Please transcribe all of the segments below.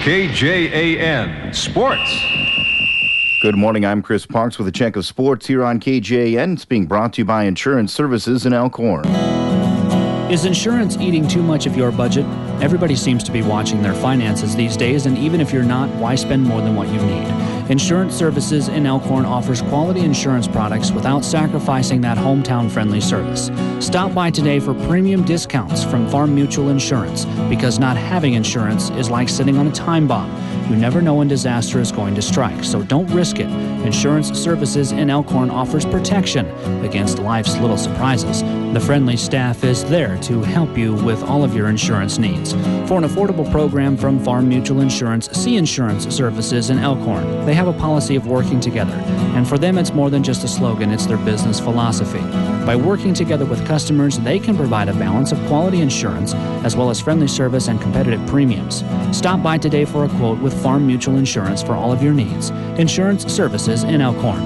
KJAN Sports. Good morning, I'm Chris Parks with a check of sports here on KJAN. It's being brought to you by Insurance Services in Elkhorn. Is insurance eating too much of your budget? Everybody seems to be watching their finances these days, and even if you're not, why spend more than what you need? Insurance Services in Elkhorn offers quality insurance products without sacrificing that hometown-friendly service. Stop by today for premium discounts from Farm Mutual Insurance, because not having insurance is like sitting on a time bomb. You never know when disaster is going to strike, so don't risk it. Insurance Services in Elkhorn offers protection against life's little surprises. The friendly staff is there to help you with all of your insurance needs. For an affordable program from Farm Mutual Insurance, see Insurance Services in Elkhorn. They have a policy of working together, and for them it's more than just a slogan, it's their business philosophy. By working together with customers, they can provide a balance of quality insurance as well as friendly service and competitive premiums. Stop by today for a quote with Farm Mutual Insurance for all of your needs. Insurance Services in Elkhorn.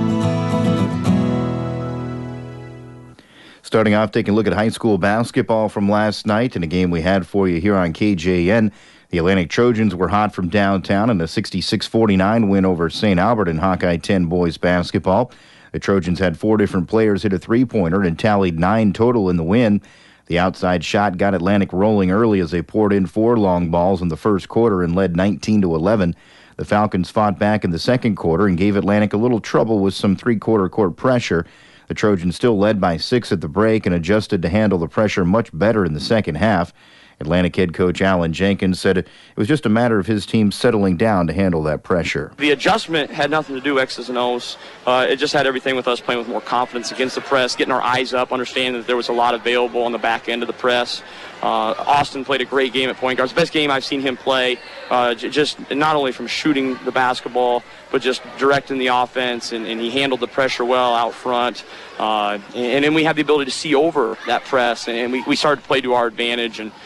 Starting off, taking a look at high school basketball from last night in a game we had for you here on KJN. The Atlantic Trojans were hot from downtown in a 66-49 win over St. Albert in Hawkeye 10 boys basketball. The Trojans had 4 different players hit a three-pointer and tallied 9 total in the win. The outside shot got Atlantic rolling early as they poured in 4 long balls in the first quarter and led 19-11. The Falcons fought back in the second quarter and gave Atlantic a little trouble with some three-quarter court pressure. The Trojans still led by 6 at the break and adjusted to handle the pressure much better in the second half. Atlantic head coach Alan Jenkins said it was just a matter of his team settling down to handle that pressure. The adjustment had nothing to do with X's and O's. It just had everything with us playing with more confidence against the press, getting our eyes up, understanding that there was a lot available on the back end of the press. Austin played a great game at point guard. It's the best game I've seen him play, just not only from shooting the basketball, but just directing the offense, and he handled the pressure well out front. And then we had the ability to see over that press, and we started to play to our advantage. And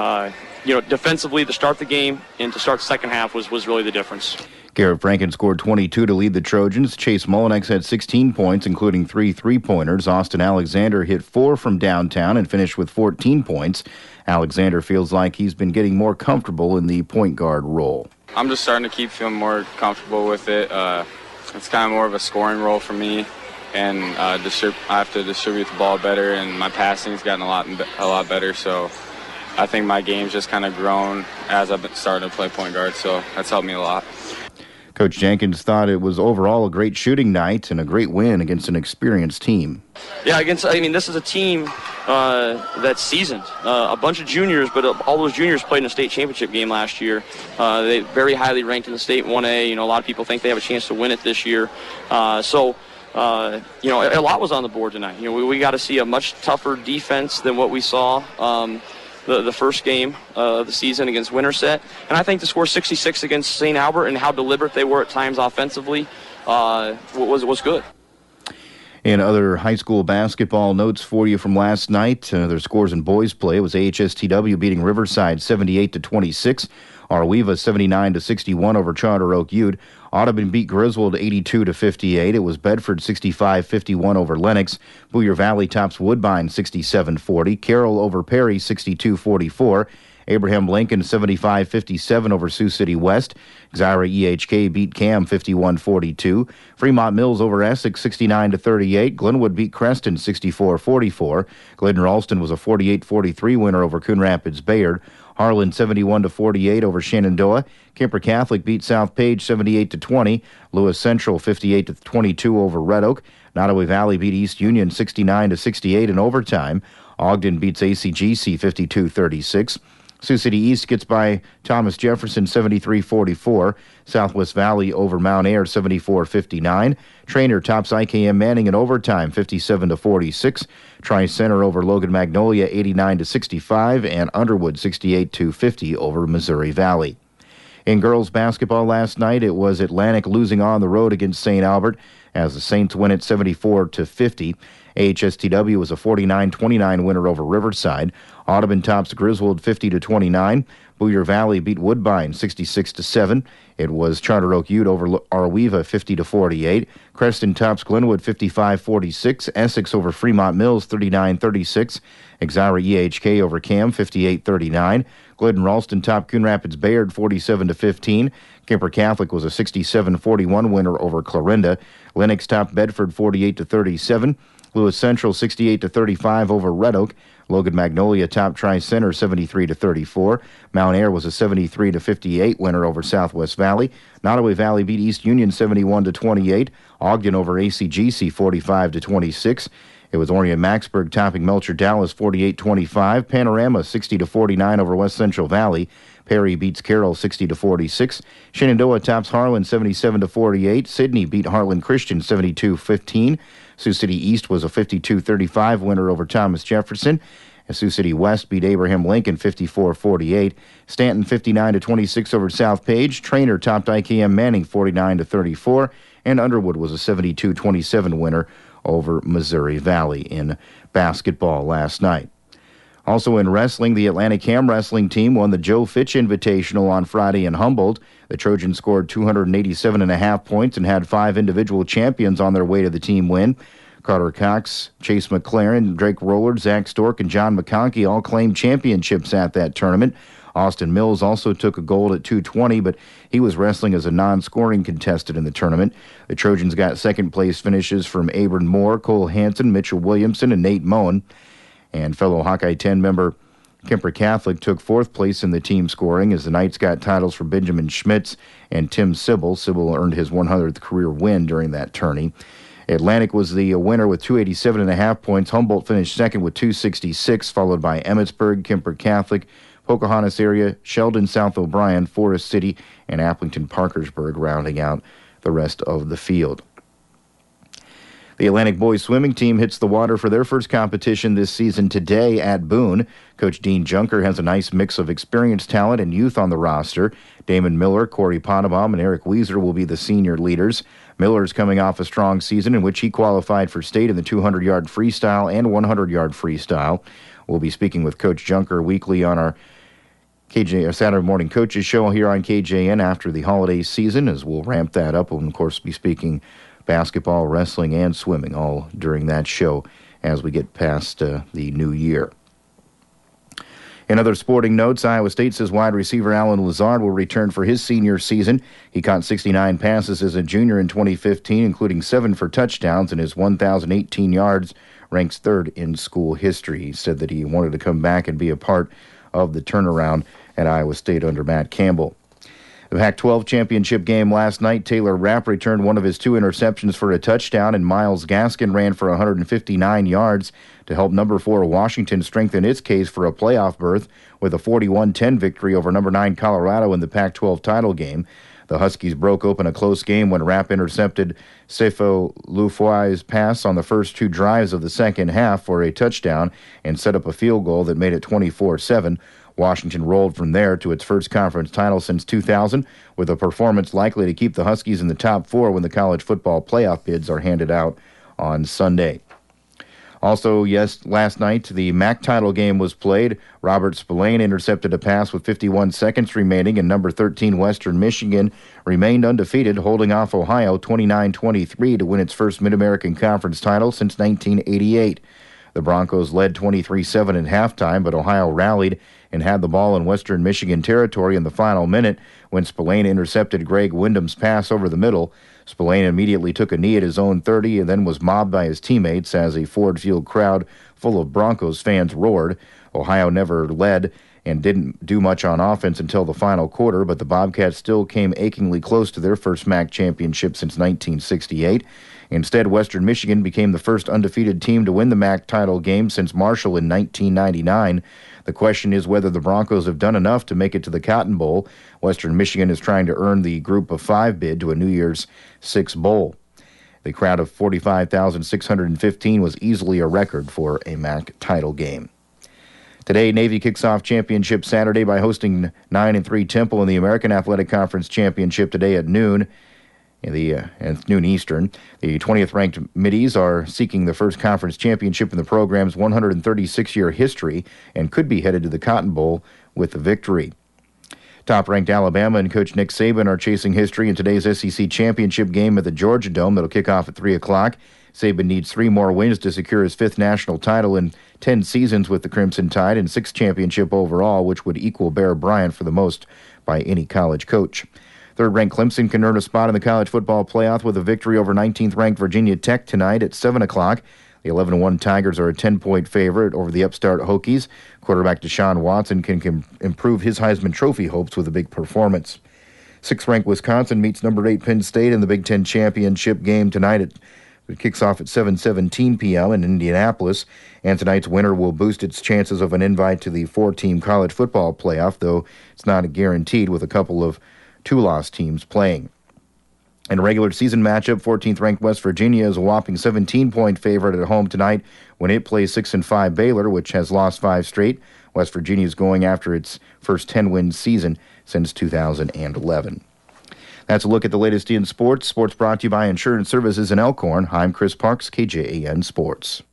defensively to start the game and to start the second half was really the difference. Garrett Franken scored 22 to lead the Trojans. Chase Mullinex had 16 points, including 3 three-pointers. Austin Alexander hit 4 from downtown and finished with 14 points. Alexander feels like he's been getting more comfortable in the point guard role. I'm just starting to keep feeling more comfortable with it. It's kind of more of a scoring role for me, and I have to distribute the ball better, and my passing's gotten a lot better, so I think my game's just kind of grown as I've been starting to play point guard, so that's helped me a lot. Coach Jenkins thought it was overall a great shooting night and a great win against an experienced team. Yeah, this is a team that's seasoned. A bunch of juniors, but all those juniors played in a state championship game last year. They very highly ranked in the state 1A. A lot of people think they have a chance to win it this year. A lot was on the board tonight. We got to see a much tougher defense than what we saw the first game of the season against Winterset. And I think to score 66 against St. Albert and how deliberate they were at times offensively was good. In other high school basketball notes for you from last night, their scores in boys play was AHSTW beating Riverside 78-26. Arweva 79-61 over Charter Oak Ute. Audubon beat Griswold 82-58. It was Bedford 65-51 over Lennox. Boyer Valley tops Woodbine 67-40. Carroll over Perry 62-44. Abraham Lincoln 75-57 over Sioux City West. Xira EHK beat Cam 51-42. Fremont Mills over Essex 69-38. Glenwood beat Creston 64-44. Glidden Ralston was a 48-43 winner over Coon Rapids Bayard. Harlan 71-48 over Shenandoah. Kemper Catholic beat South Page 78-20. Lewis Central 58-22 over Red Oak. Nottoway Valley beat East Union 69-68 in overtime. Ogden beats ACGC 52-36. Sioux City East gets by Thomas Jefferson 73-44. Southwest Valley over Mount Ayr 74-59. Trainer tops IKM Manning in overtime 57-46. Tri-Center over Logan Magnolia 89-65. And Underwood 68-50 over Missouri Valley. In girls basketball last night, it was Atlantic losing on the road against St. Albert as the Saints win it 74-50. AHSTW was a 49-29 winner over Riverside. Audubon tops Griswold 50-29. Boyer Valley beat Woodbine 66-7. It was Charter Oak Ute over Arweva 50-48. Creston tops Glenwood 55-46. Essex over Fremont Mills 39-36. Exira EHK over Cam 58-39. Glidden Ralston topped Coon Rapids Bayard 47-15. Kemper Catholic was a 67-41 winner over Clarinda. Lennox topped Bedford 48-37. Lewis Central 68-35 over Red Oak. Logan Magnolia topped Tri-Center 73-34. Mount Ayr was a 73-58 winner over Southwest Valley. Nottoway Valley beat East Union 71-28. Ogden over ACGC 45-26. It was Orion Maxburg topping Melcher Dallas 48-25. Panorama 60-49 over West Central Valley. Perry beats Carroll 60-46. Shenandoah tops Harlan 77-48. Sydney beat Heartland Christian 72-15. Sioux City East was a 52-35 winner over Thomas Jefferson. And Sioux City West beat Abraham Lincoln 54-48. Stanton 59-26 over South Page. Trainer topped IKM Manning 49-34. And Underwood was a 72-27 winner over Missouri Valley in basketball last night. Also in wrestling, the Atlantic Ham wrestling team won the Joe Fitch Invitational on Friday in Humboldt. The Trojans scored 287.5 points and had 5 individual champions on their way to the team win. Carter Cox, Chase McLaren, Drake Rollard, Zach Stork, and John McConkey all claimed championships at that tournament. Austin Mills also took a gold at 220, but he was wrestling as a non-scoring contestant in the tournament. The Trojans got second-place finishes from Abram Moore, Cole Hansen, Mitchell Williamson, and Nate Moen. And fellow Hawkeye 10 member Kemper Catholic took 4th place in the team scoring as the Knights got titles for Benjamin Schmitz and Tim Sybil. Sybil earned his 100th career win during that tourney. Atlantic was the winner with 287.5 points. Humboldt finished second with 266, followed by Emmetsburg, Kemper Catholic, Pocahontas area, Sheldon, South O'Brien, Forest City, and Applington Parkersburg rounding out the rest of the field. The Atlantic boys swimming team hits the water for their first competition this season today at Boone. Coach Dean Junker has a nice mix of experienced talent and youth on the roster. Damon Miller, Corey Potabom, and Eric Weiser will be the senior leaders. Miller's coming off a strong season in which he qualified for state in the 200-yard freestyle and 100-yard freestyle. We'll be speaking with Coach Junker weekly on our Saturday morning coaches show here on KJN after the holiday season, as we'll ramp that up. We'll, of course, be speaking basketball, wrestling, and swimming all during that show as we get past the new year. In other sporting notes, Iowa State says wide receiver Alan Lazard will return for his senior season. He caught 69 passes as a junior in 2015, including 7 for touchdowns, and his 1,018 yards ranks 3rd in school history. He said that he wanted to come back and be a part of the turnaround at Iowa State under Matt Campbell. The Pac-12 championship game last night, Taylor Rapp returned one of his 2 interceptions for a touchdown, and Myles Gaskin ran for 159 yards to help number 4 Washington strengthen its case for a playoff berth with a 41-10 victory over number 9 Colorado in the Pac-12 title game. The Huskies broke open a close game when Rapp intercepted Sefo Lufoi's pass on the first 2 drives of the second half for a touchdown and set up a field goal that made it 24-7. Washington rolled from there to its first conference title since 2000, with a performance likely to keep the Huskies in the top 4 when the college football playoff bids are handed out on Sunday. Also, last night, the MAC title game was played. Robert Spillane intercepted a pass with 51 seconds remaining, and number 13 Western Michigan remained undefeated, holding off Ohio 29-23 to win its first Mid-American Conference title since 1988. The Broncos led 23-7 at halftime, but Ohio rallied and had the ball in Western Michigan territory in the final minute when Spillane intercepted Greg Wyndham's pass over the middle. Spillane immediately took a knee at his own 30 and then was mobbed by his teammates as a Ford Field crowd full of Broncos fans roared. Ohio never led and didn't do much on offense until the final quarter, but the Bobcats still came achingly close to their first MAC championship since 1968. Instead, Western Michigan became the first undefeated team to win the MAC title game since Marshall in 1999. The question is whether the Broncos have done enough to make it to the Cotton Bowl. Western Michigan is trying to earn the Group of 5 bid to a New Year's 6 bowl. The crowd of 45,615 was easily a record for a MAC title game. Today, Navy kicks off Championship Saturday by hosting 9-3 Temple in the American Athletic Conference Championship today at noon. at noon Eastern. The 20th ranked Middies are seeking the first conference championship in the program's 136-year history and could be headed to the Cotton Bowl with the victory. Top-ranked Alabama and Coach Nick Saban are chasing history in today's SEC championship game at the Georgia Dome that'll kick off at 3 o'clock. Saban needs 3 more wins to secure his 5th national title in 10 seasons with the Crimson Tide and 6th championship overall, which would equal Bear Bryant for the most by any college coach. Third-ranked Clemson can earn a spot in the college football playoff with a victory over 19th-ranked Virginia Tech tonight at 7 o'clock. The 11-1 Tigers are a 10-point favorite over the upstart Hokies. Quarterback Deshaun Watson can improve his Heisman Trophy hopes with a big performance. 6th-ranked Wisconsin meets number 8 Penn State in the Big Ten championship game tonight. It kicks off at 7:17 p.m. in Indianapolis, and tonight's winner will boost its chances of an invite to the 4-team college football playoff, though it's not guaranteed with a couple of 2-loss teams playing. In a regular season matchup, 14th-ranked West Virginia is a whopping 17-point favorite at home tonight when it plays 6-5 Baylor, which has lost 5 straight. West Virginia is going after its first 10-win season since 2011. That's a look at the latest in sports. Sports brought to you by Insurance Services in Elkhorn. I'm Chris Parks, KJAN Sports.